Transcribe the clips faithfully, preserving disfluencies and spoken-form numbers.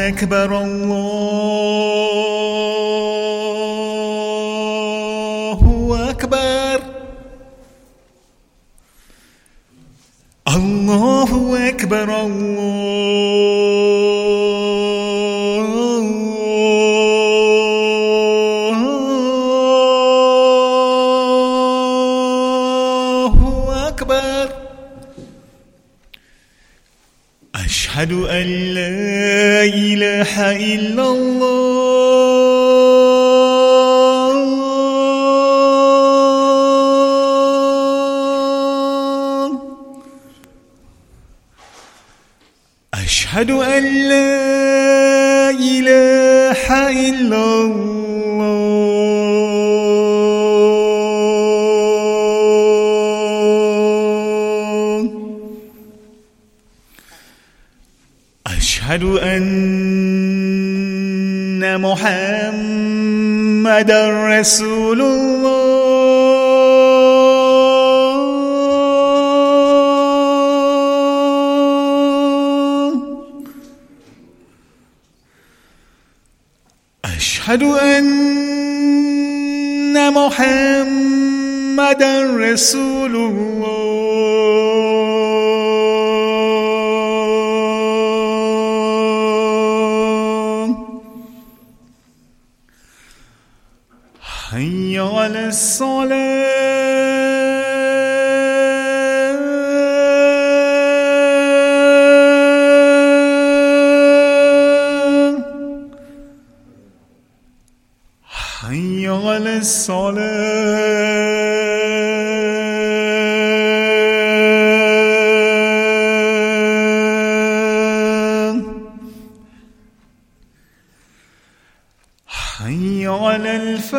أكبر الله أكبر الله أكبر الله أكبر أشهد أن لا إله إلا الله أشهد أن لا إله إلا الله أشهد أن محمدا رسول الله أشهد أن محمدا رسول الله حي على الصلاة حي على الصلاة حي على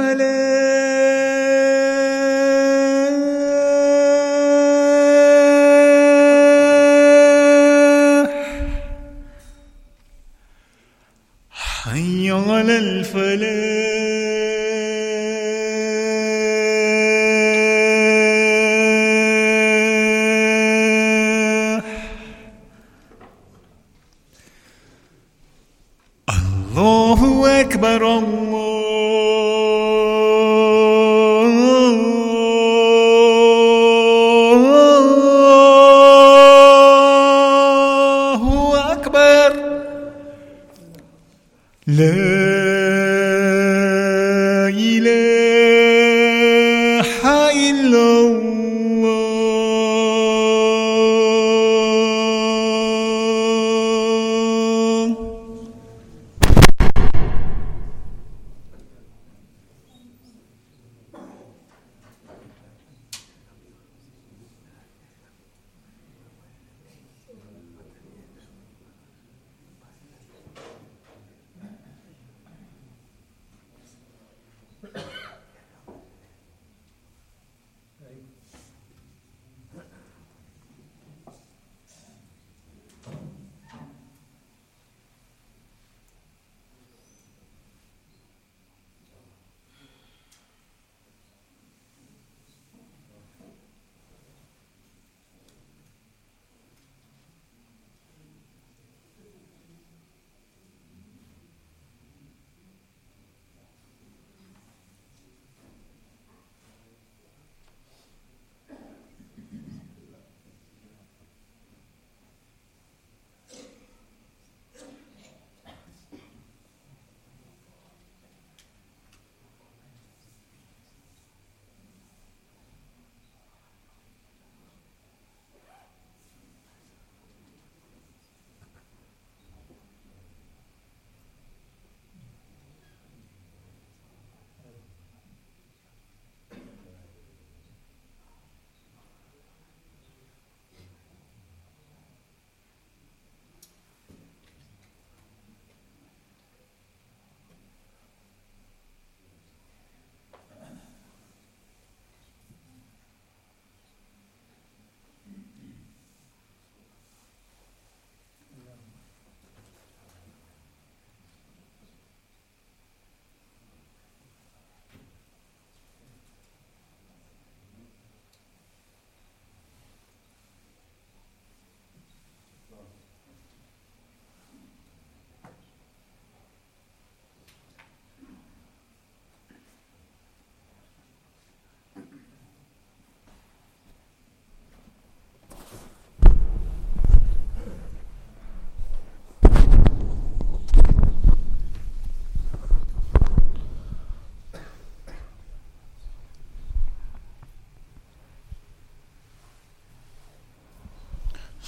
الفلاح حي على الفلاح الله أكبر الله أكبر لا إله إلا الله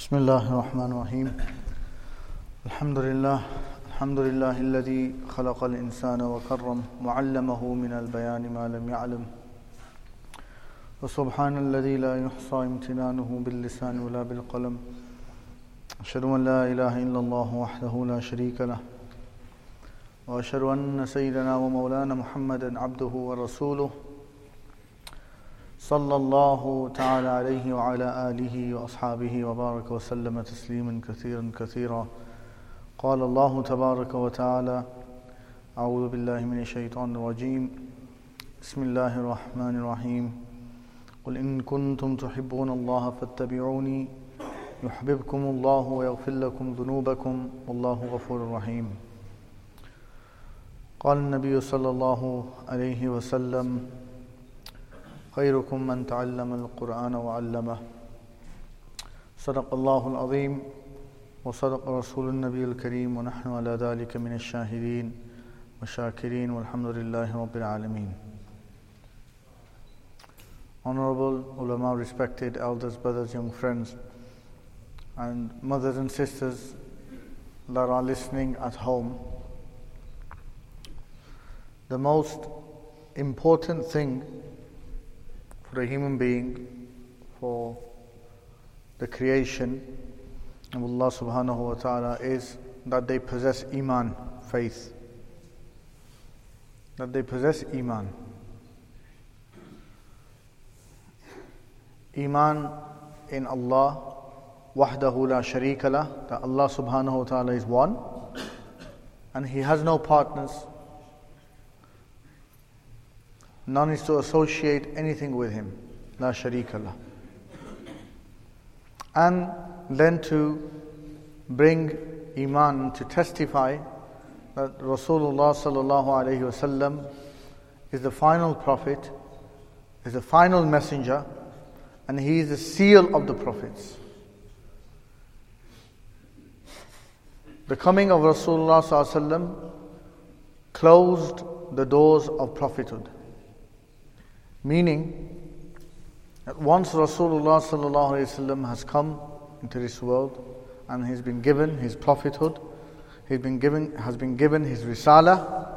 بسم الله الرحمن الرحيم الحمد لله الحمد لله الذي خلق الإنسان وكرم وعلمه من البيان ما لم يعلم وسبحان الذي لا يحصى امتنانه باللسان ولا بالقلم أشهد أن لا إله إلا الله وحده لا شريك له وأشهد أن سيدنا ومولانا محمدا عبده ورسوله صلى الله تعالى عليه وعلى آله وأصحابه وبارك وسلم تسليما كثيرا كثيرا قال الله تبارك وتعالى أعوذ بالله من الشيطان الرجيم بسم الله الرحمن الرحيم قل إن كنتم تحبون الله فاتبعوني يحببكم الله ويغفر لكم ذنوبكم والله غفور رحيم قال النبي صلى الله عليه وسلم خيركم من تعلم القرآن وعلمه صدق الله العظيم وصدق رسول النبي الكريم ونحن على ذلك من الشاهدين والشاكرين والحمد لله رب العالمين. Honorable ulama, respected elders, brothers, young friends, and mothers and sisters that are listening at home, the most important thing for a human being, for the creation of Allah subhanahu wa ta'ala, is that they possess iman, faith. That they possess iman. Iman in Allah, wahdahu la sharika lah, that Allah subhanahu wa ta'ala is one, and He has no partners. None is to associate anything with Him. La sharika lah. And then to bring iman, to testify that Rasulullah sallallahu alayhi wasallam is the final prophet, is the final messenger, and he is the seal of the prophets. The coming of Rasulullah sallallahu alayhi wasallam closed the doors of prophethood. Meaning that once Rasulullah sallallahu alayhi wasallam has come into this world and he's been given his prophethood, he's been given has been given his risala,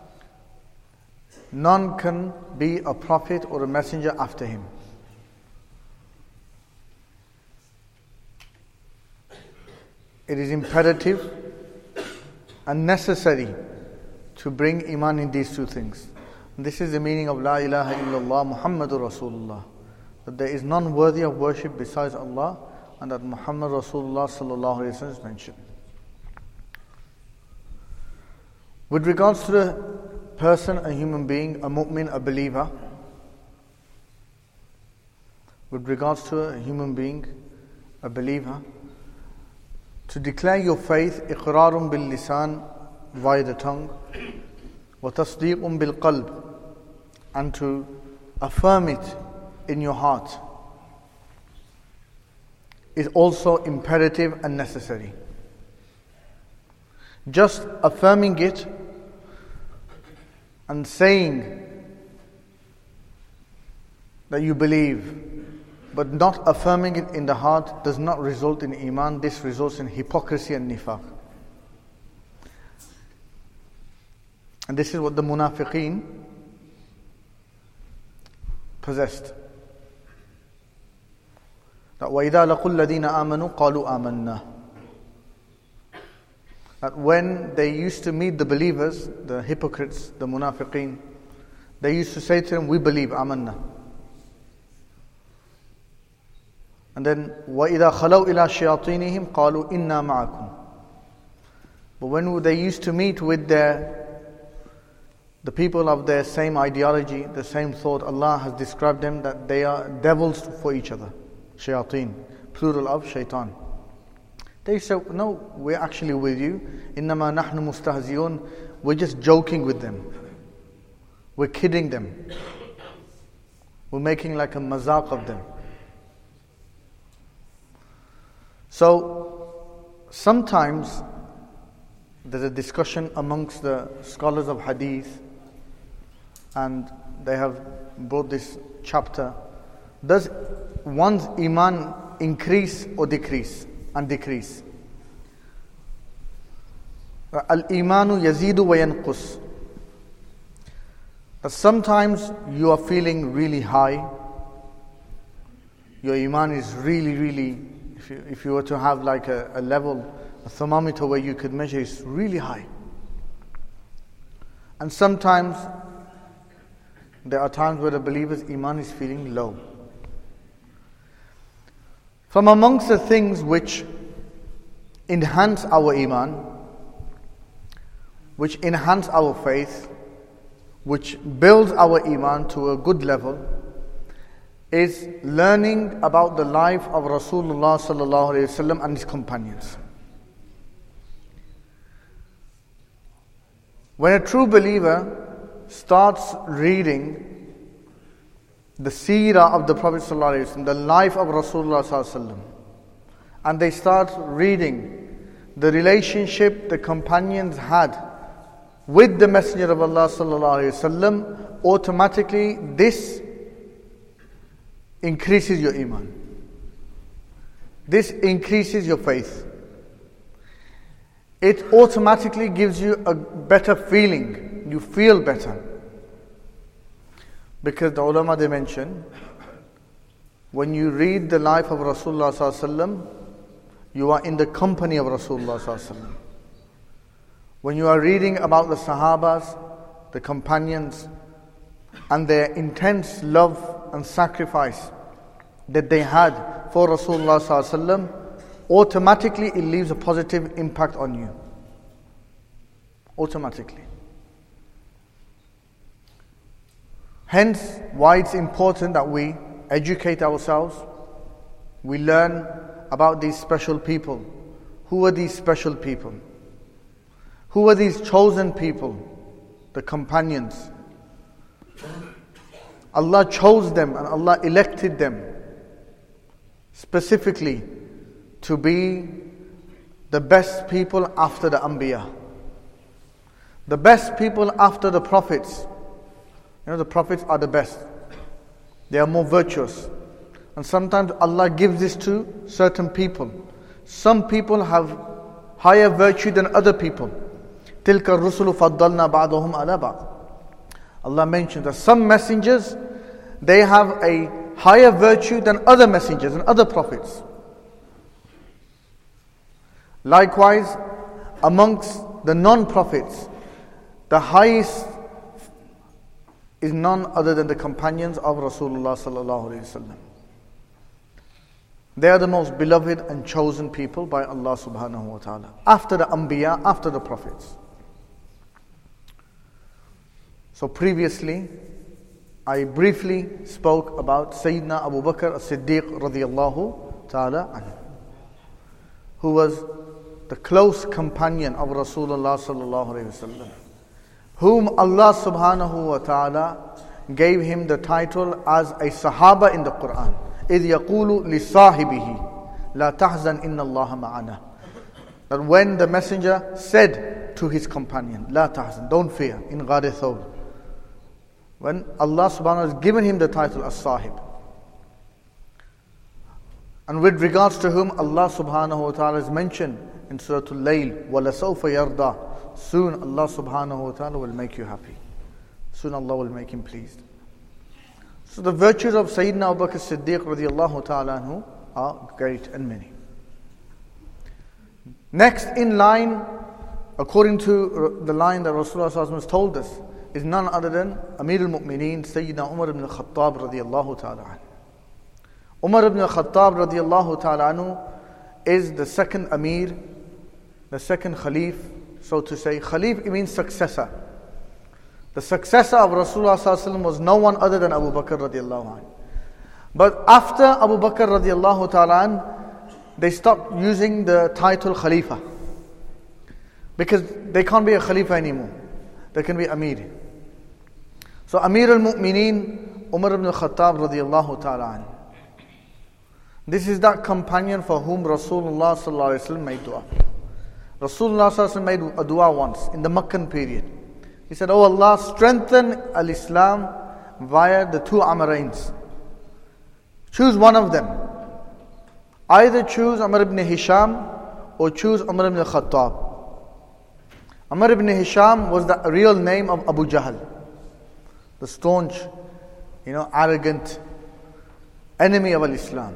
none can be a prophet or a messenger after him. It is imperative and necessary to bring iman in these two things. This is the meaning of La ilaha illallah Muhammadur Rasulullah, that there is none worthy of worship besides Allah, and that Muhammad Rasulullah sallallahu alayhi wa sallam is mentioned. With regards to the person, a human being, a mu'min, a believer, with regards to a human being, a believer, to declare your faith, iqrarun bil lisan, via the tongue, wa tasdeequn bil qalb, and to affirm it in your heart, is also imperative and necessary. Just affirming it and saying that you believe, but not affirming it in the heart, does not result in iman. This results in hypocrisy and nifaq. And this is what the munafiqeen possessed. That وَإِذَا لَقُوا الَّذِينَ آمَنُوا قَالُوا آمَنَّا. That when they used to meet the believers, the hypocrites, the munafiqeen, they used to say to them, we believe, amanna. And then وَإِذَا خَلَوْا إِلَى شَيَاطِينِهِمْ قَالُوا إِنَّا مَعَكُمْ. But when they used to meet with their the people of their same ideology, the same thought, Allah has described them that they are devils for each other. Shayateen, plural of shaitan. They say, no, we're actually with you. إِنَّمَا نَحْنُ مُسْتَهْزِيُونَ. We're just joking with them. We're kidding them. We're making like a mazaq of them. So, sometimes there's a discussion amongst the scholars of hadith, and they have brought this chapter. Does one's iman increase or decrease? and decrease. Al-imanu yazidu wa yanqus. That sometimes you are feeling really high. Your iman is really, really, if you, if you were to have like a, a level, a thermometer where you could measure, it's really high. And sometimes there are times where the believer's iman is feeling low. From amongst the things which enhance our iman, which enhance our faith, which builds our iman to a good level, is learning about the life of Rasulullah sallallahu alaihi wasallam and his companions. When a true believer starts reading the seerah of the Prophet sallallahu alaihi wasallam, the life of Rasulullah sallallahu alaihi wasallam, and they start reading the relationship the companions had with the Messenger of Allah sallallahu alaihi wasallam, automatically this increases your iman. This increases your faith. It automatically gives you a better feeling. You feel better. Because the ulama, they mention, when you read the life of Rasulullah sallallahu alaihi wasallam, you are in the company of Rasulullah sallallahu alaihi wasallam. When you are reading about the Sahabas, the companions, and their intense love and sacrifice that they had for Rasulullah sallallahu alaihi wasallam, automatically it leaves a positive impact on you. Automatically. Hence, why it's important that we educate ourselves, we learn about these special people. Who are these special people? Who are these chosen people? The companions. Allah chose them and Allah elected them specifically to be the best people after the Anbiya. The best people after the prophets. You know, the prophets are the best. They are more virtuous. And sometimes Allah gives this to certain people. Some people have higher virtue than other people. تِلْكَ الرُّسُلُ فَضَّلْنَا بَعْضَهُمْ عَلَى بَعْضٍ. Allah mentioned that some messengers, they have a higher virtue than other messengers and other prophets. Likewise, amongst the non-prophets, the highest is none other than the companions of Rasulullah sallallahu alaihi wasallam. They are the most beloved and chosen people by Allah subhanahu wa ta'ala. After the Anbiya, after the prophets. So previously, I briefly spoke about Sayyidina Abu Bakr as-Siddiq radiyallahu ta'ala anhu, who was the close companion of Rasulullah sallallahu alayhi wasallam, whom Allah subhanahu wa ta'ala gave him the title as a Sahaba in the Quran. إِذْ يَقُولُ لِصَاحِبِهِ لَا تَحْزَنْ إِنَّ اللَّهَ مَعَنَا. That when the messenger said to his companion, لَا تَحْزَنْ, don't fear, in Ghar Thawr. When Allah subhanahu wa ta'ala has given him the title as Sahib. And with regards to whom Allah subhanahu wa ta'ala has mentioned in Surah Al-Layl, وَلَسَوْفَ يَرْضَى. Soon Allah subhanahu wa ta'ala will make you happy. Soon Allah will make him pleased. So the virtues of Sayyidina Abu Bakr as-Siddiq radiyallahu ta'ala anhu are great and many. Next in line, according to the line that Rasulullah sallallahu alaihi wasallam has told us, is none other than Amir al-Mu'mineen, Sayyidina Umar ibn al-Khattab radiyallahu ta'ala anhu. Umar ibn al-Khattab radiyallahu ta'ala anhu is the second Amir, the second Khalif, so to say. Khalif, it means successor. The successor of Rasulullah sallallahu alaihi wasallam was no one other than Abu Bakr radiyallahu anhu. But after Abu Bakr radiyallahu ta'ala anhu, they stopped using the title Khalifa. Because they can't be a Khalifa anymore. They can be Amir. So Amir al-Mu'mineen, Umar ibn al-Khattab radiyallahu ta'ala anhu. This is that companion for whom Rasulullah sallallahu alaihi wasallam made dua. Rasulullah sallallahu alaihi wasallam made a dua once in the Meccan period. He said, "Oh Allah, strengthen al-Islam via the two Amrains. Choose one of them. Either choose Umar ibn Hisham or choose Umar ibn Khattab. Umar ibn Hisham was the real name of Abu Jahl, the staunch, you know, arrogant enemy of Islam.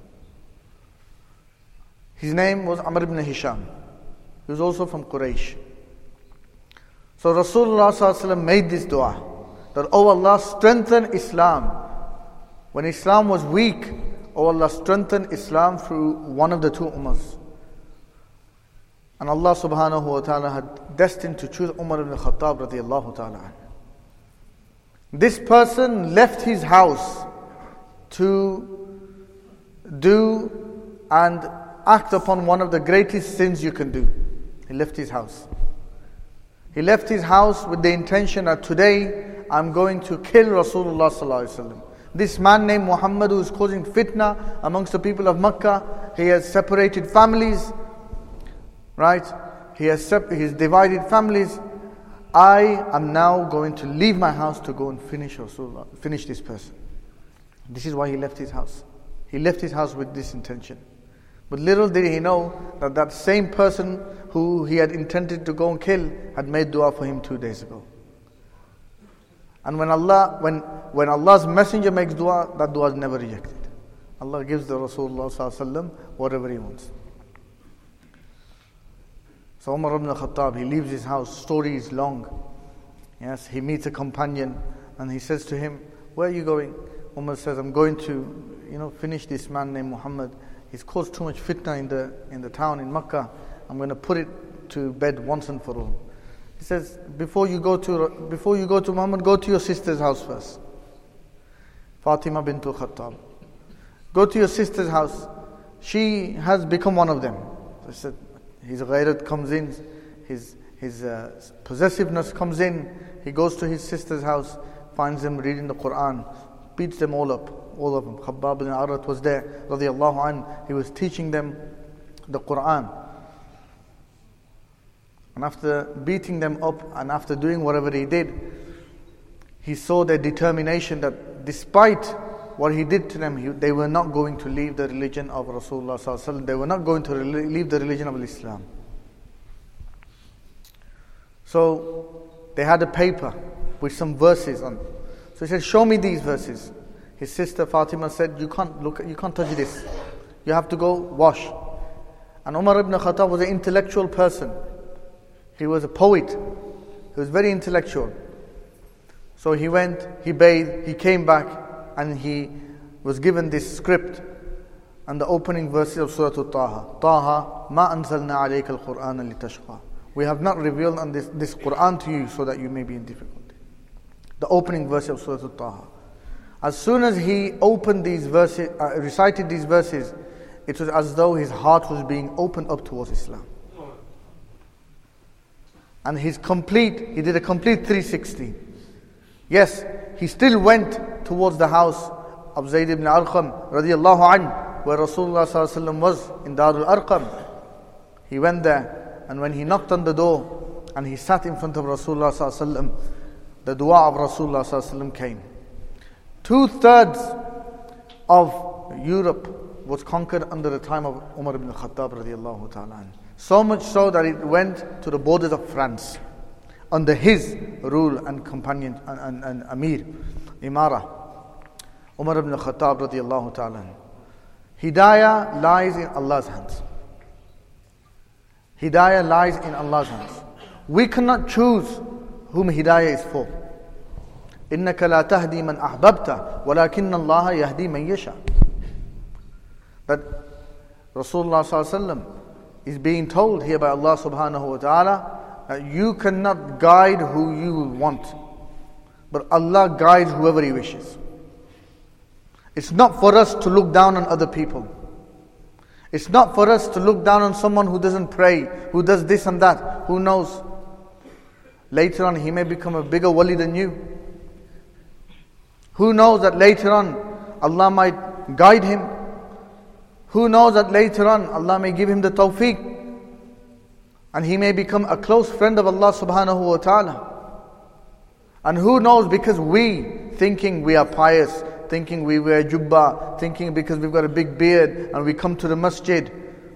His name was Umar ibn Hisham. He was also from Quraysh. So Rasulullah sallallahu alaihi wasallam made this dua that, oh Allah, strengthen Islam. When Islam was weak, oh Allah, strengthen Islam through one of the two Umars. And Allah subhanahu wa ta'ala had destined to choose Umar ibn Khattab radiallahu ta'ala. This person left his house to do and act upon one of the greatest sins you can do. He left his house. He left his house with the intention that today I'm going to kill Rasulullah sallallahu alaihi wasallam. This man named Muhammad, who is causing fitna amongst the people of Makkah, he has separated families, right? He has sep- he has divided families. I am now going to leave my house to go and finish Rasulullah, finish this person. This is why he left his house. He left his house with this intention. But little did he know that that same person who he had intended to go and kill had made dua for him two days ago. And when Allah, when when Allah's messenger makes dua, that dua is never rejected. Allah gives the Rasulullah sallallahu alaihi wasallam whatever he wants. So Umar ibn Khattab, he leaves his house. Story is long. Yes, he meets a companion and he says to him, "Where are you going?" Umar says, "I'm going to, you know, finish this man named Muhammad. He's caused too much fitna in the in the town in Makkah. I'm going to put it to bed once and for all." He says, "Before you go to before you go to Muhammad, go to your sister's house first. Fatima bint Khattab. Go to your sister's house. She has become one of them." So he said, his ghairat comes in, his his uh, possessiveness comes in. He goes to his sister's house, finds them reading the Quran, beats them all up, all of them. Khabbab bin Arat was there, radiyallahu anh. He was teaching them the Quran. And after beating them up and after doing whatever he did, he saw their determination that despite what he did to them, he, they were not going to leave the religion of Rasulullah sallallahu alaihi wasallam. They were not going to re- leave the religion of Islam. So they had a paper with some verses on. So he said, "Show me these verses." His sister Fatima said, "You can't look, you can't touch this. You have to go wash." And Umar ibn Khattab was an intellectual person. He was a poet. He was very intellectual. So he went, he bathed, he came back, and he was given this script and the opening verses of Surah Taha. Taha, ma anzalna alayka al-Qur'ana litashqa. We have not revealed on this, this Qur'an to you so that you may be in difficulty. The opening verse of Surah Taha. As soon as he opened these verses, uh, recited these verses, it was as though his heart was being opened up towards Islam. And his complete, he did a complete three sixty. Yes, he still went towards the house of Zayd ibn Arqam radiyallahu anhu, where Rasulullah sallallahu alaihi wasallam was in Darul Arqam. He went there, and when he knocked on the door and he sat in front of Rasulullah sallallahu alaihi wasallam, the dua of Rasulullah sallallahu alaihi wasallam came. Two thirds of Europe was conquered under the time of Umar ibn Khattab radiyallahu ta'ala anhu. So much so that it went to the borders of France under his rule and companion and, and, and Amir, Imara, Umar ibn Khattab radiyallahu ta'ala. Hidayah lies in Allah's hands. Hidayah lies in Allah's hands. We cannot choose whom Hidayah is for. إِنَّكَ لَا تَهْدِي مَنْ أَحْبَبْتَ وَلَكِنَّ اللَّهَ يَهْدِي مَنْ يَشَاءُ. That Rasulullah sallallahu alaihi wasallam is being told here by Allah subhanahu wa ta'ala that you cannot guide who you want, but Allah guides whoever He wishes. It's not for us to look down on other people. It's not for us to look down on someone who doesn't pray, who does this and that. Who knows? Later on he may become a bigger wali than you. Who knows that later on Allah might guide him? Who knows that later on Allah may give him the tawfiq and he may become a close friend of Allah subhanahu wa ta'ala. And who knows, because we thinking we are pious, thinking we wear jubba, thinking because we've got a big beard and we come to the masjid.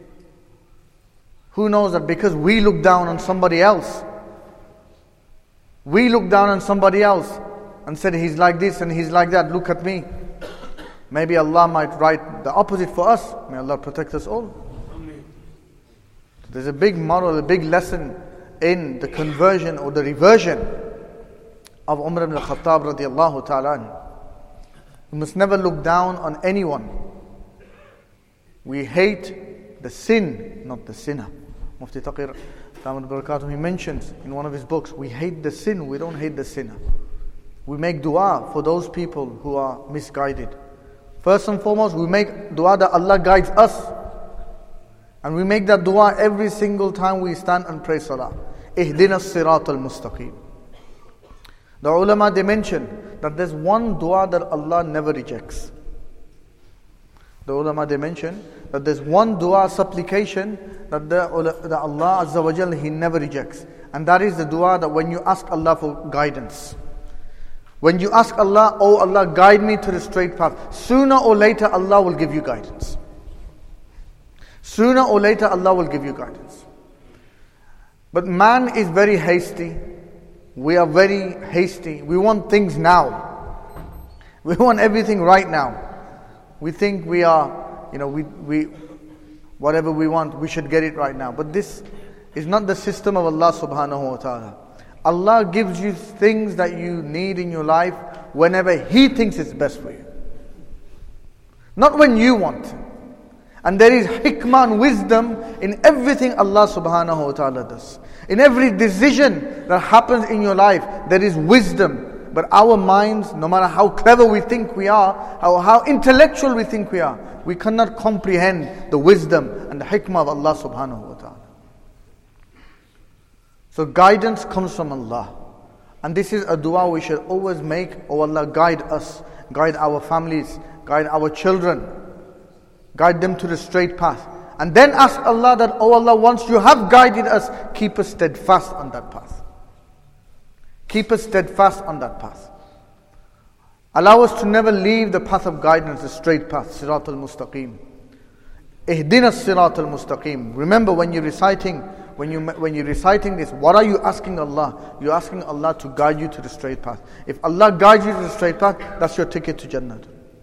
Who knows that because we look down on somebody else, we look down on somebody else and said he's like this and he's like that, look at me. Maybe Allah might write the opposite for us. May Allah protect us all. There's a big moral, a big lesson in the conversion or the reversion of Umar ibn al-Khattab radiallahu ta'ala anhu. We must never look down on anyone. We hate the sin, not the sinner. Mufti Taqir Damat Barakatuh, he mentions in one of his books, we hate the sin, we don't hate the sinner. We make dua for those people who are misguided. First and foremost, we make dua that Allah guides us. And we make that dua every single time we stand and pray salah. Ihdina as-sirat al-mustaqim. The ulama, they mention that there's one dua that Allah never rejects. The ulama, they mention that there's one dua supplication that, the, that Allah Azza wa Jal, He never rejects. And that is the dua that when you ask Allah for guidance. When you ask Allah, oh Allah, guide me to the straight path. Sooner or later Allah will give you guidance. Sooner or later Allah will give you guidance. But man is very hasty. We are very hasty. We want things now. We want everything right now. We think we are, you know, we, we, whatever we want, we should get it right now. But this is not the system of Allah subhanahu wa ta'ala. Allah gives you things that you need in your life whenever He thinks it's best for you. Not when you want. And there is hikmah and wisdom in everything Allah subhanahu wa ta'ala does. In every decision that happens in your life, there is wisdom. But our minds, no matter how clever we think we are, how, how intellectual we think we are, we cannot comprehend the wisdom and the hikmah of Allah subhanahu wa ta'ala. So guidance comes from Allah. And this is a dua we should always make. Oh Allah, guide us, guide our families, guide our children, guide them to the straight path. And then ask Allah that, oh Allah, once you have guided us, keep us steadfast on that path. Keep us steadfast on that path. Allow us to never leave the path of guidance, the straight path, Sirat al-Mustaqim. Ihdina as-Sirat al-Mustaqim. Remember when you're reciting, when you when you're reciting this, what are you asking Allah? You're asking Allah to guide you to the straight path. If Allah guides you to the straight path, that's your ticket to Jannah.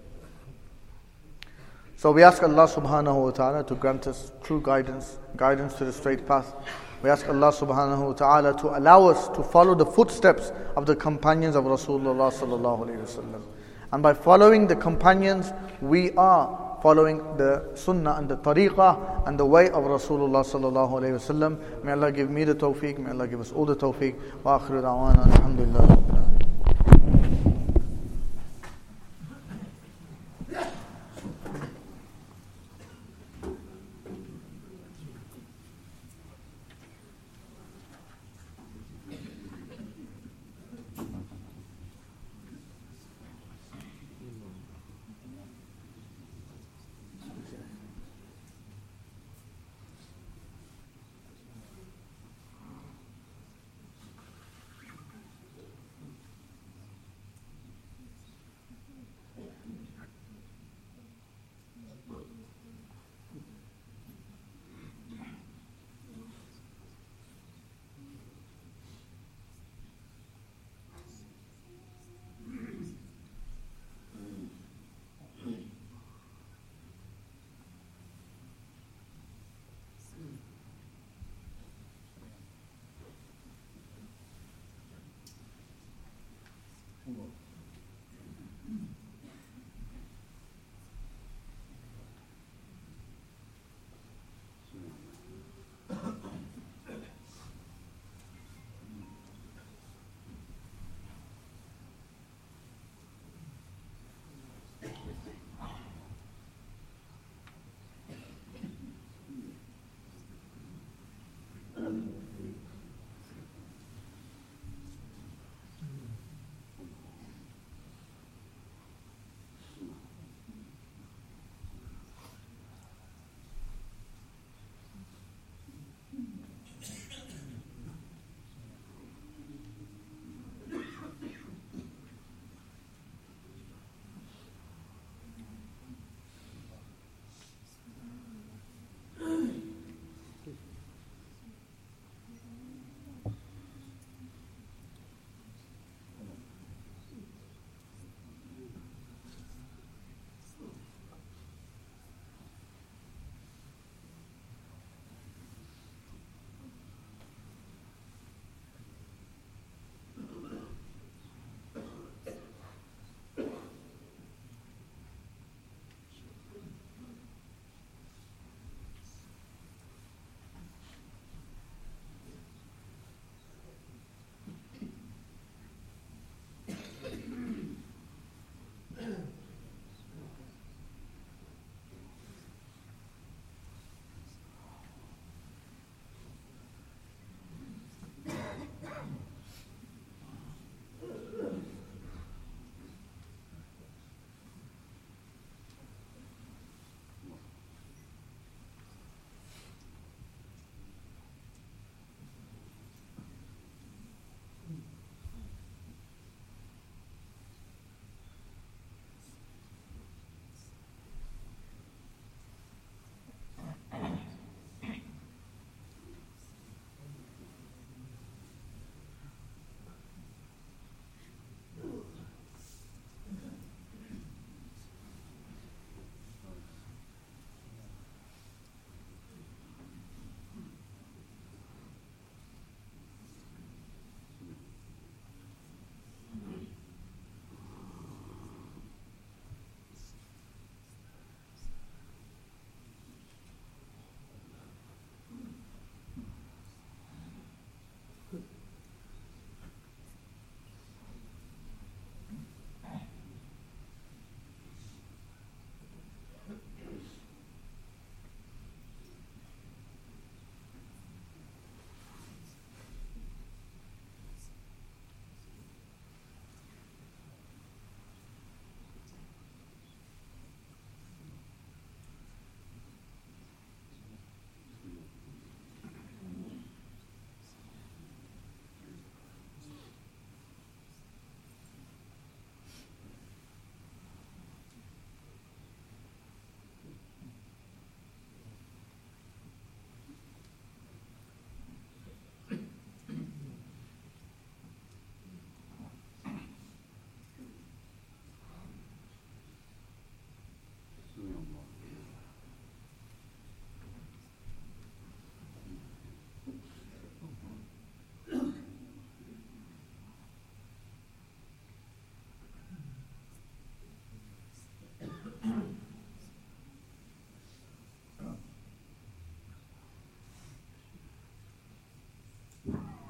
So we ask Allah subhanahu wa ta'ala to grant us true guidance, guidance to the straight path. We ask Allah subhanahu wa ta'ala to allow us to follow the footsteps of the companions of Rasulullah sallallahu alayhi wa sallam. And by following the companions, we are following the sunnah and the tariqah and the way of Rasulullah sallallahu alayhi wa sallam. May Allah give me the tawfiq, may Allah give us all the tawfiq. Wa akhiru da'wana, alhamdulillah rabbil alamin.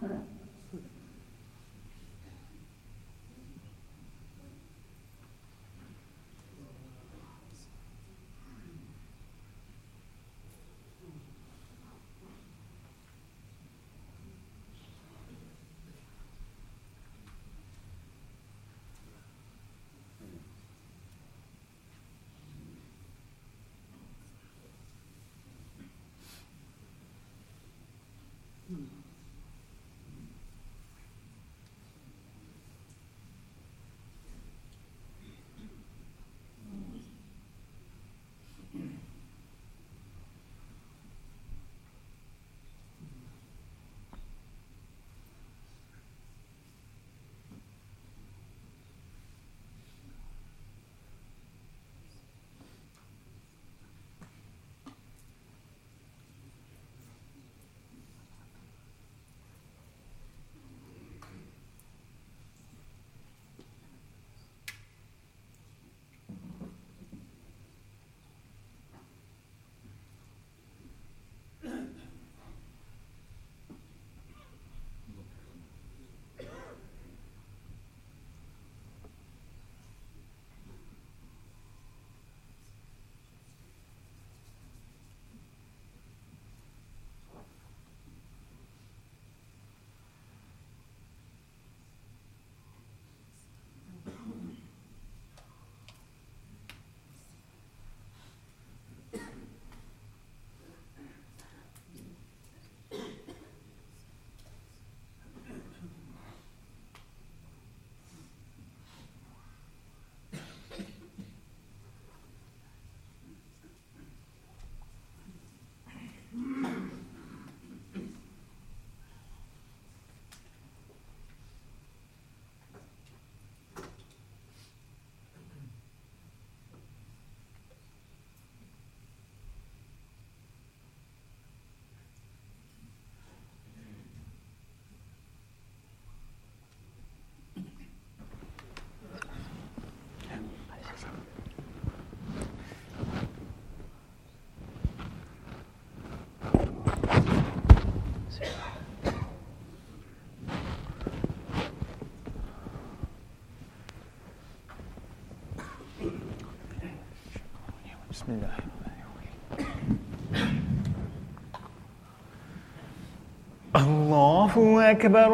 بسم الله. الله أكبر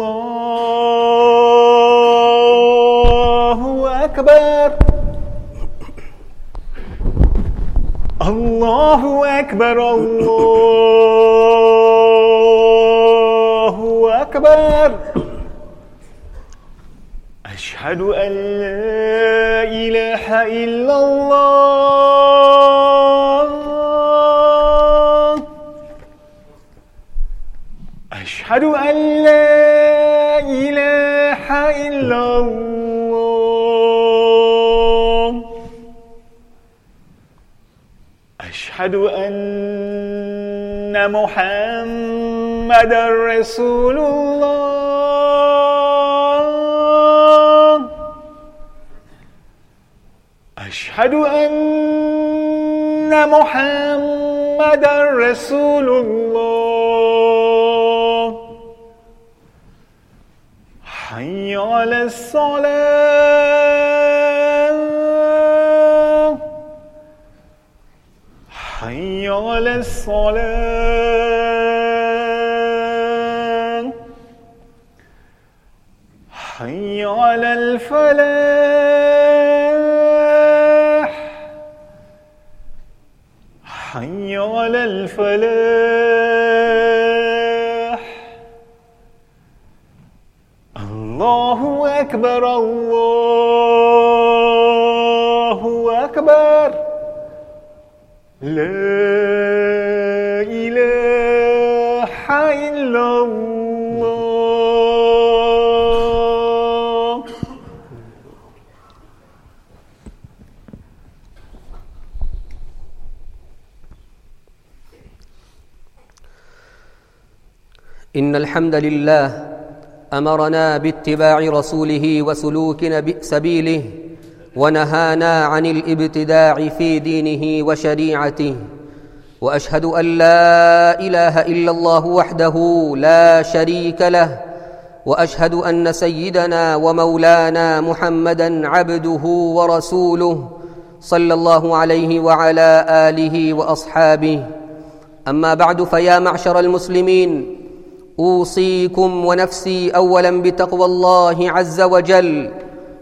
الله أكبر الله أكبر الله أكبر أشهد أن لا إله إلا الله أشهد أن لا إله إلا الله أشهد أن محمدًا رسول الله أشهد أن محمدًا رسول الله حي على الصلاة حي على الصلاة حي على الفلاح حي على الفلاح الله أكبر الله أكبر لا إله إلا الله. إن الحمد لله أمرنا باتباع رسوله وسلوك سبيله ونهانا عن الابتداع في دينه وشريعته وأشهد أن لا إله إلا الله وحده لا شريك له، وأشهد أن سيدنا ومولانا محمدًا عبده ورسوله صلى الله عليه وعلى آله وأصحابه. أما بعد، فيا معشر المسلمين، أوصيكم ونفسي أولاً بتقوى الله عز وجل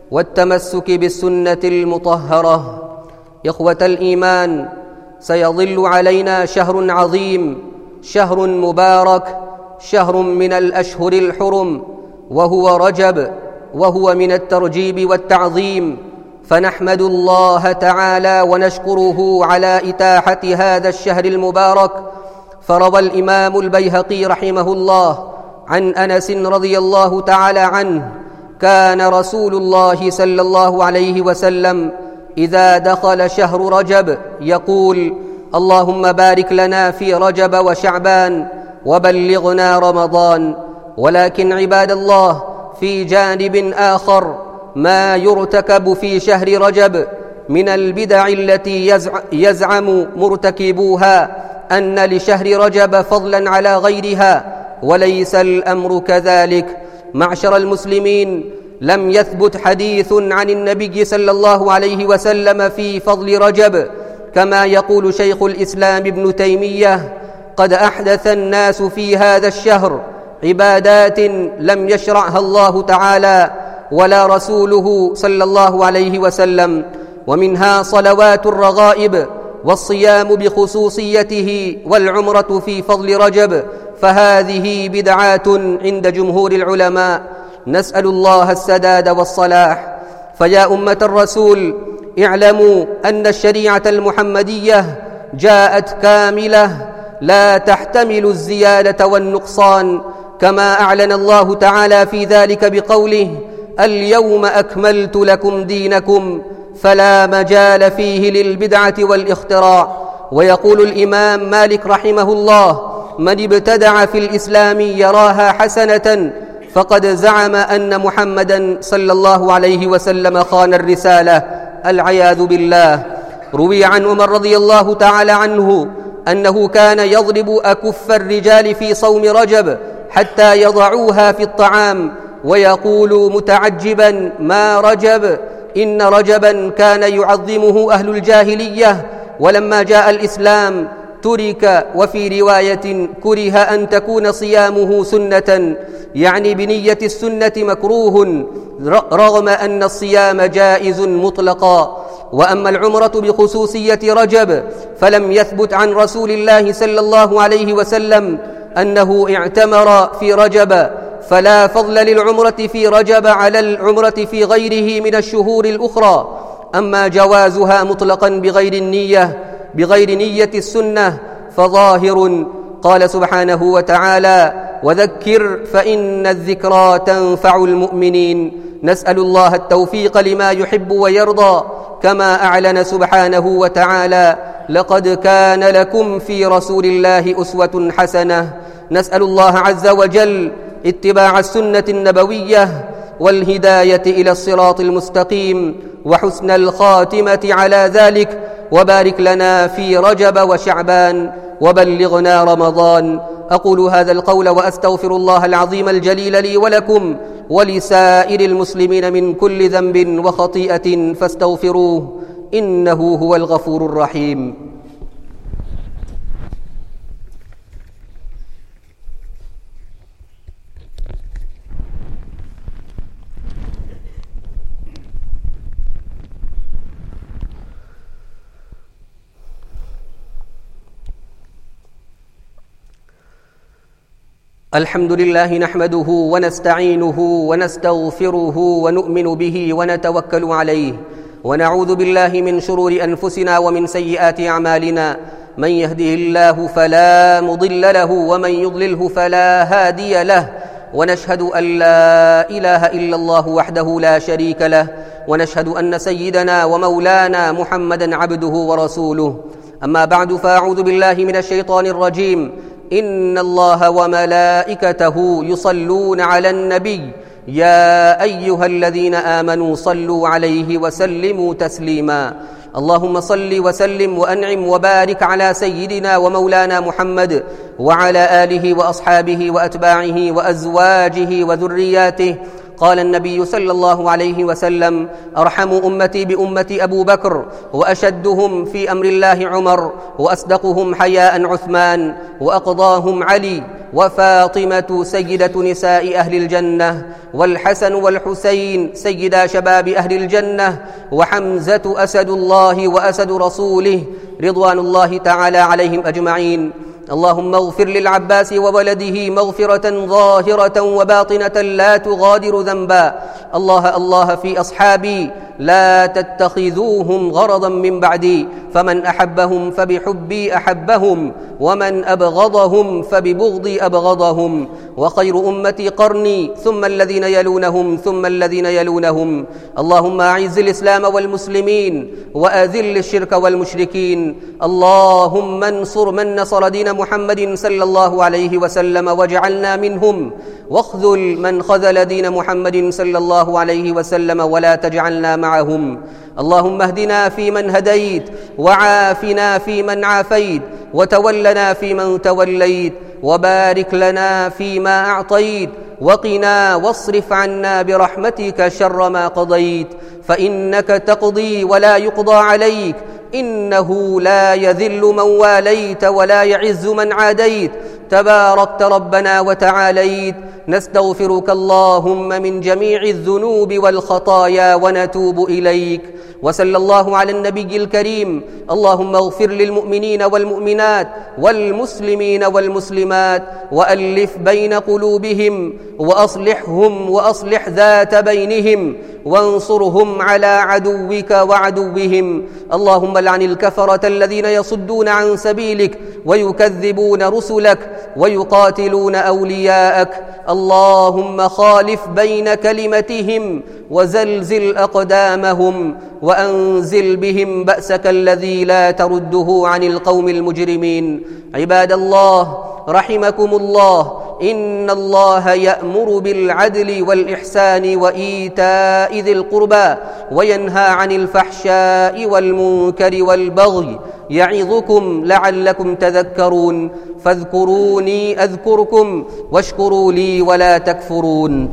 والتمسك بالسنة المطهرة. إخوة الإيمان، سيظل علينا شهر عظيم، شهر مبارك، شهر من الأشهر الحرم، وهو رجب، وهو من الترجيب والتعظيم، فنحمد الله تعالى ونشكره على إتاحة هذا الشهر المبارك. فروى الإمام البيهقي رحمه الله عن أنس رضي الله تعالى عنه: كان رسول الله صلى الله عليه وسلم إذا دخل شهر رجب يقول: اللهم بارك لنا في رجب وشعبان وبلغنا رمضان. ولكن عباد الله، في جانب آخر ما يرتكب في شهر رجب من البدع التي يزعم مرتكبوها أن لشهر رجب فضلا على غيرها، وليس الأمر كذلك. معشر المسلمين، لم يثبت حديث عن النبي صلى الله عليه وسلم في فضل رجب، كما يقول شيخ الإسلام ابن تيمية: قد أحدث الناس في هذا الشهر عبادات لم يشرعها الله تعالى ولا رسوله صلى الله عليه وسلم، ومنها صلوات الرغائب والصيام بخصوصيته والعمرة في فضل رجب، فهذه بدعات عند جمهور العلماء. نسأل الله السداد والصلاح. فيا أمة الرسول، اعلموا أن الشريعة المحمدية جاءت كاملة لا تحتمل الزيادة والنقصان، كما أعلن الله تعالى في ذلك بقوله: اليوم أكملت لكم دينكم، فلا مجال فيه للبدعة والاختراع. ويقول الإمام مالك رحمه الله: من ابتدع في الإسلام يراها حسنة فقد زعم أن محمدًا صلى الله عليه وسلم خان الرسالة، العياذ بالله. روي عن عمر رضي الله تعالى عنه أنه كان يضرب أكف الرجال في صوم رجب حتى يضعوها في الطعام، ويقول متعجبا: ما رجب؟ إن رجبا كان يعظمه أهل الجاهلية، ولما جاء الإسلام ترك، وفي رواية كره أن تكون صيامه سنة، يعني بنية السنة مكروه، رغم أن الصيام جائز مطلقا. وأما العمرة بخصوصية رجب فلم يثبت عن رسول الله صلى الله عليه وسلم أنه اعتمر في رجب، فلا فضل للعمرة في رجب على العمرة في غيره من الشهور الأخرى. أما جوازها مطلقا بغير النية بغير نية السنة فظاهر. قال سبحانه وتعالى: وذكر فإن الذكرى تنفع المؤمنين. نسأل الله التوفيق لما يحب ويرضى، كما أعلن سبحانه وتعالى: لقد كان لكم في رسول الله أسوة حسنة. نسأل الله عز وجل اتباع السنة النبوية والهداية إلى الصراط المستقيم وحسن الخاتمة على ذلك، وبارك لنا في رجب وشعبان وبلغنا رمضان. أقول هذا القول وأستغفر الله العظيم الجليل لي ولكم ولسائر المسلمين من كل ذنب وخطيئة فاستغفروه، إنه هو الغفور الرحيم. الحمد لله نحمده ونستعينه ونستغفره ونؤمن به ونتوكل عليه، ونعوذ بالله من شرور أنفسنا ومن سيئات أعمالنا. من يهده الله فلا مضل له ومن يضلله فلا هادي له، ونشهد أن لا إله إلا الله وحده لا شريك له، ونشهد أن سيدنا ومولانا محمدًا عبده ورسوله. أما بعد، فأعوذ بالله من الشيطان الرجيم. إن الله وملائكته يصلون على النبي يا أيها الذين آمنوا صلوا عليه وسلموا تسليما. اللهم صل وسلم وأنعم وبارك على سيدنا ومولانا محمد وعلى آله وأصحابه وأتباعه وأزواجه وذرياته. قال النبي صلى الله عليه وسلم: أرحم أمتي بأمتي أبو بكر، وأشدهم في أمر الله عمر، وأصدقهم حياء عثمان، وأقضاهم علي، وفاطمة سيدة نساء أهل الجنة، والحسن والحسين سيدا شباب أهل الجنة، وحمزة أسد الله وأسد رسوله رضوان الله تعالى عليهم أجمعين. اللهم اغفر للعباس وولده مغفرة ظاهرة وباطنة لا تغادر ذنبا. الله الله في أصحابي لا تتخذوهم غرضا من بعدي، فمن أحبهم فبحبي أحبهم، ومن أبغضهم فببغضي أبغضهم. وخير أمتي قرني، ثم الذين يلونهم، ثم الذين يلونهم. اللهم أعز الإسلام والمسلمين، وأذل الشرك والمشركين. اللهم انصر من نصر دين محمد صلى الله عليه وسلم واجعلنا منهم، واخذل من خذل دين محمد صلى الله عليه وسلم ولا تجعلنا معهم. اللهم اهدنا فيمن هديت، وعافنا فيمن عافيت، وتولنا فيمن توليت، وبارك لنا فيما أعطيت، وقنا واصرف عنا برحمتك شر ما قضيت، فإنك تقضي ولا يقضى عليك، إنه لا يذل من واليت ولا يعز من عاديت، تباركت ربنا وتعاليت. نستغفرك اللهم من جميع الذنوب والخطايا ونتوب إليك. وصلى الله على النبي الكريم. اللهم اغفر للمؤمنين والمؤمنات والمسلمين والمسلمات، وألف بين قلوبهم، وأصلحهم وأصلح ذات بينهم، وانصرهم على عدوك وعدوهم. اللهم لعن الكفرة الذين يصدون عن سبيلك ويكذبون رسلك ويقاتلون أولياءك. اللهم خالف بين كلمتهم وزلزل أقدامهم، وأنزل بهم بأسك الذي لا ترده عن القوم المجرمين. عباد الله رحمكم الله، إن الله يأمر بالعدل والإحسان وإيتاء ذي القربى، وينهى عن الفحشاء والمنكر والبغي، يعظكم لعلكم تذكرون. فاذكروني أذكركم، واشكروا لي ولا تكفرون.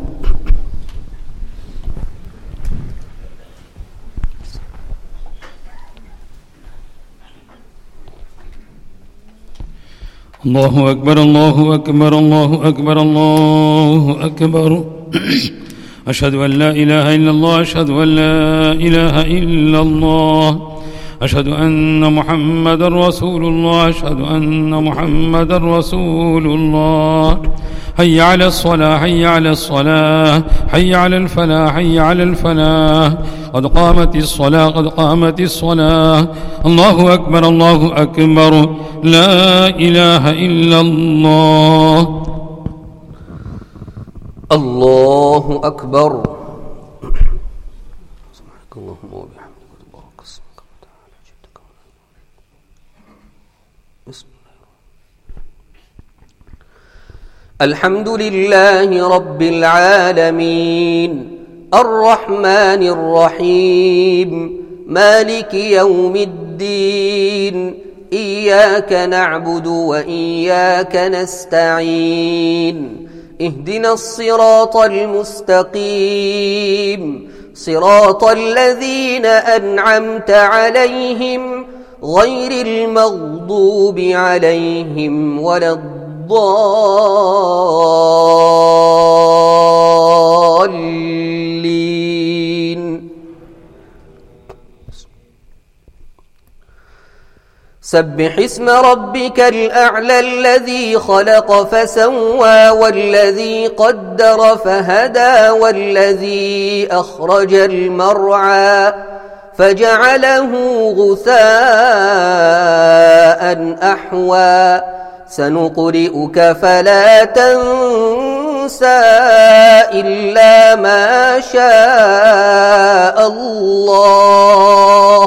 الله أكبر الله أكبر الله أكبر الله أكبر. أشهد أن لا إله إلا الله، أشهد أن لا إله إلا الله، أشهد أن محمدا رسول الله، أشهد أن محمدا رسول الله. حي على الصلاة حي على الصلاة، حي على الفلاح حي على الفلاح، قد قامت الصلاة قد قامت الصلاة. الله أكبر الله أكبر، لا إله إلا الله. الله أكبر. سبحانك اللهم وبحمدك وتبارك اسمك وتعالى جدك. بسم الله. الحمد لله رب العالمين، الرحمن الرحيم، مالك يوم الدين، إياك نعبد وإياك نستعين، اهدنا الصراط المستقيم، صراط الذين أنعمت عليهم غير المغضوب عليهم ولا الضالين. سبح اسم ربك الأعلى الذي خلق فسوى، والذي قدر فهدى، والذي أخرج المرعى فجعله غثاء أحوى. سنقرئك فلا تنسى إلا ما شاء الله،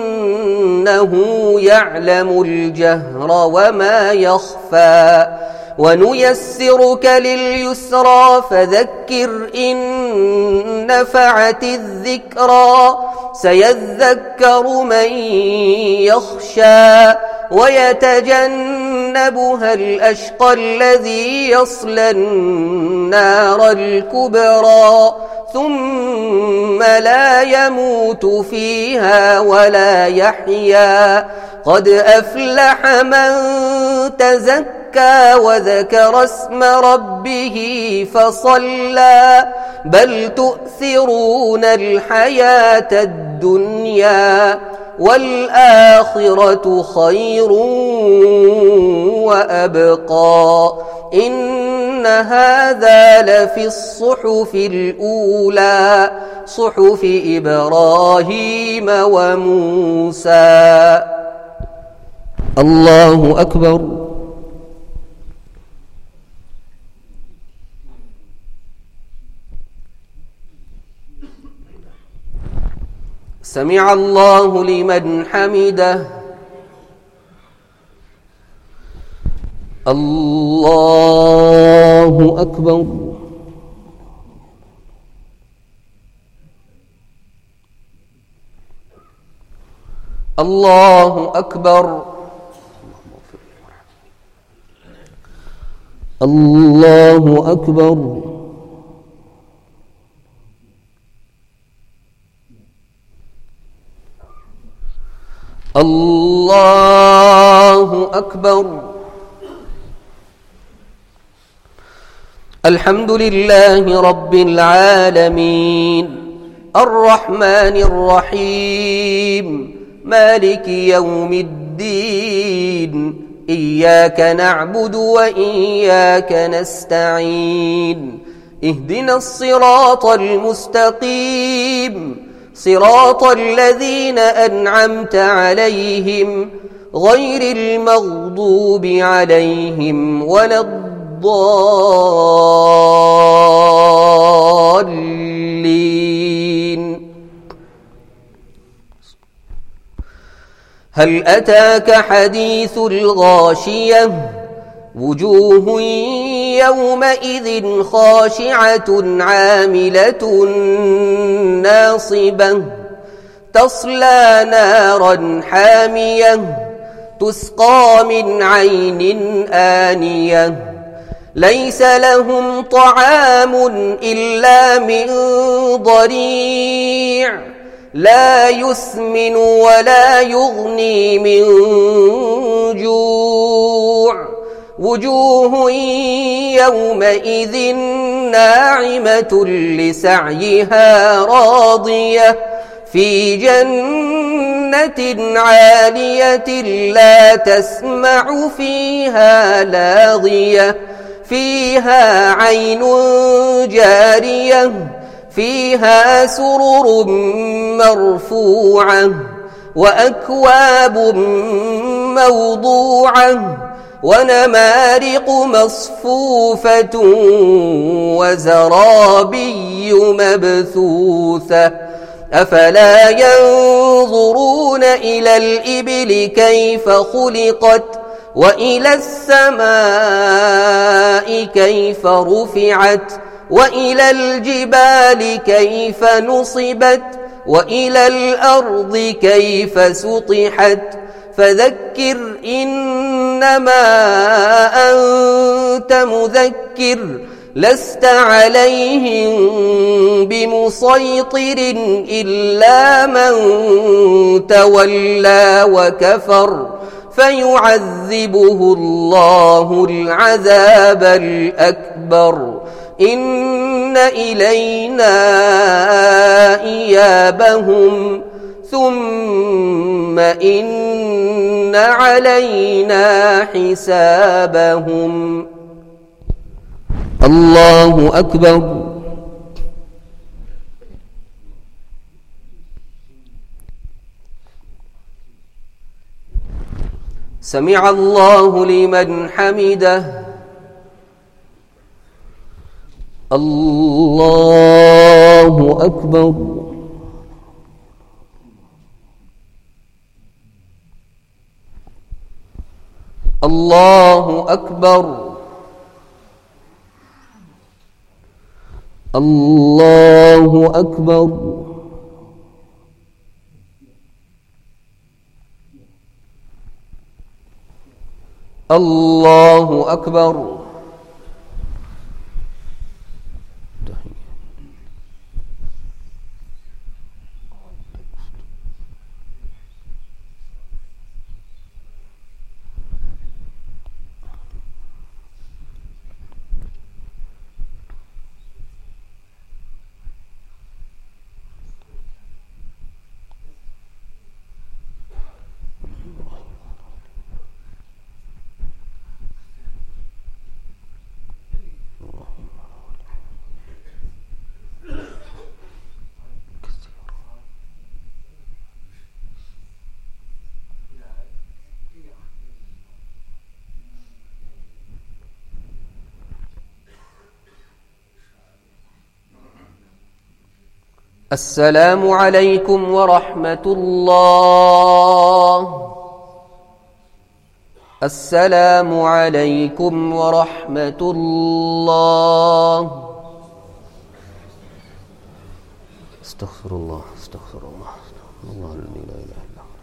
إنه يعلم الجهر وما يخفى. ونيسرك لليسرى فذكر إن نفعت الذكرى سيذكر من يخشى ويتجنبها الأشقى الذي يصلى النار الكبرى ثم لا يموت فيها ولا يحيا قد أفلح من تزكى وذكر اسم ربه فصلى بل تؤثرون الحياة الدنيا والآخرة خير وأبقى إن هذا لفي الصحف الأولى صحف إبراهيم وموسى. الله أكبر. سمع الله لمن حمده. الله أكبر. الله أكبر. الله أكبر. الله أكبر. الحمد لله رب العالمين الرحمن الرحيم مالك يوم الدين إياك نعبد وإياك نستعين اهدنا الصراط المستقيم صراط الذين أنعمت عليهم غير المغضوب عليهم ولا الضالين. هل أتاك حديث الغاشية وجوه يومئذ خاشعة عاملة ناصبة تصلى نارا حامية تسقى من عين آنية ليس لهم طعام إلا من ضريع لا يسمن ولا يغني من جوع وجوه يومئذ ناعمة لسعيها راضية في جنة عالية لا تسمع فيها لاغية فيها عين جارية فيها سرر مرفوعة وأكواب موضوعة ونمارق مصفوفة وزرابي مبثوثة أفلا ينظرون إلى الإبل كيف خلقت وإلى السماء كيف رفعت وإلى الجبال كيف نصبت وإلى الأرض كيف سطحت فذكر إنما أنت مذكر لست عليهم بمسيطر إلا من تولى وكفر فيعذبه الله العذاب الأكبر إن إلينا إيابهم ثم إن علينا حسابهم. الله أكبر. سمع الله لمن حمده. الله أكبر. الله أكبر. الله أكبر. الله أكبر. السلام عليكم ورحمة الله. السلام عليكم ورحمة الله. استغفر الله استغفر الله الله الذي لا إله إلا هو.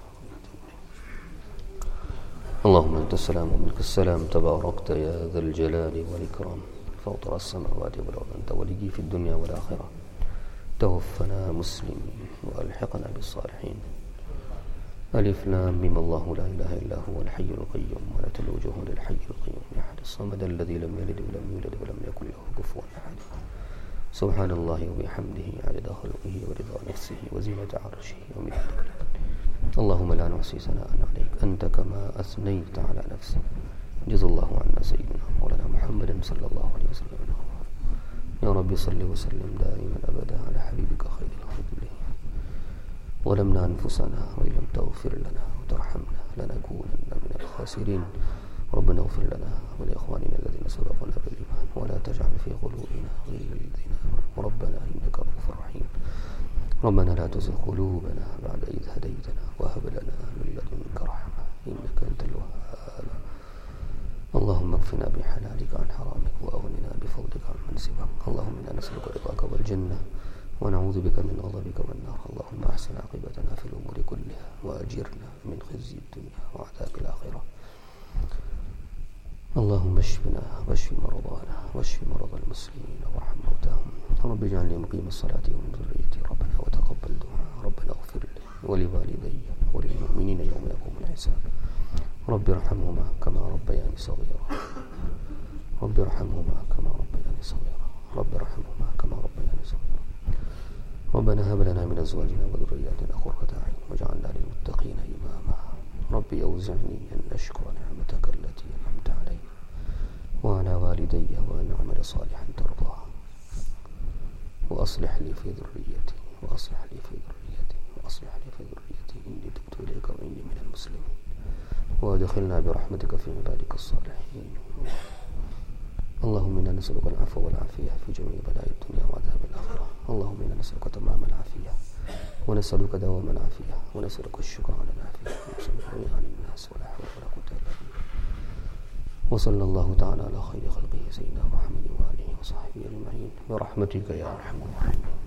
اللهم أنت السلام ومنك السلام، تباركت يا ذا الجلال والإكرام، فاطر السماوات والأرض، أنت ولي في الدنيا والآخرة، توفنا مسلمين وألحقنا بالصالحين. ألف لام ميم، الله لا إله إلا هو الحي القيوم، ولا تلوجه للحي القيوم أحد، الصمد الذي لم يلد ولم يولد ولم يكن له كفوا أحد. سبحان الله وبحمده عدد خلقه ورضا نفسه وزينة عرشه ومداد كلمته. اللهم لا نحصي ثناء عليك أنت كما أثنيت على نفسك. جزا الله عنا سيدنا مولانا محمد صلى الله عليه وسلم. يا رب صل وسلم دائما أبدا على حبيبك خير الخلق كلهم. ظلمنا أنفسنا وإن لم تغفر لنا وترحمنا لنكونن من الخاسرين. ربنا اغفر لنا ولإخواننا الذين سبقونا بالإيمان ولا تجعل في قلوبنا غير الذين آمنوا ربنا إنك رؤوف رحيم. ربنا لا تزغ قلوبنا بعد إذ هديتنا وهب لنا من لدنك رحمة إنك أنت الوهاب. اللهم اكفنا بحلالك عن حرامك وأغننا بفضلك عن من سواك. اللهم إنا نسألك رضاك والجنة ونعوذ بك من غضبك والنار. اللهم أحسن عاقبتنا في الأمور كلها وأجرنا من خزي الدنيا وعذاب الآخرة. اللهم اشفنا واشف مرضانا واشف مرضى المسلمين وارحم موتاهم. رب اجعلني مقيم الصلاة ومن ذريتي ربنا وتقبل دعاء. ربنا اغفر لي ولوالدي وللمؤمنين يوم يقوم الحساب. رب ارحمهما كما ربياني صغيرا. رب ارحمهما كما ربياني صغيرا. رب ارحمهما كما ربياني صغيرا. ربنا هب لنا من ازواجنا وذرياتنا قرة اعين واجعلنا للمتقين اماما. رب اوزعني ان اشكر نعمتك التي انعمت علي وعلى والدي وان اعمل صالحا ترضاه واصلح لي في ذريتي واصلح لي في ذريتي واصلح لي في ذريتي اني تبت اليك واني من المسلمين. وادخلنا برحمتك في عبادك الصالحين. اللهم إنا نسألك العفو والعافية في جميع بلاء الدنيا وعذاب الآخرة. اللهم إنا نسألك تمام العافية ونسألك دوام العافية ونسألك الشكر على العافية ونسألك عن الناس ولا حول ولا قوة إلا بالله. وصلى الله تعالى على خير خلقه سيدنا محمد وآله وصحبه أجمعين برحمتك يا أرحم الراحمين.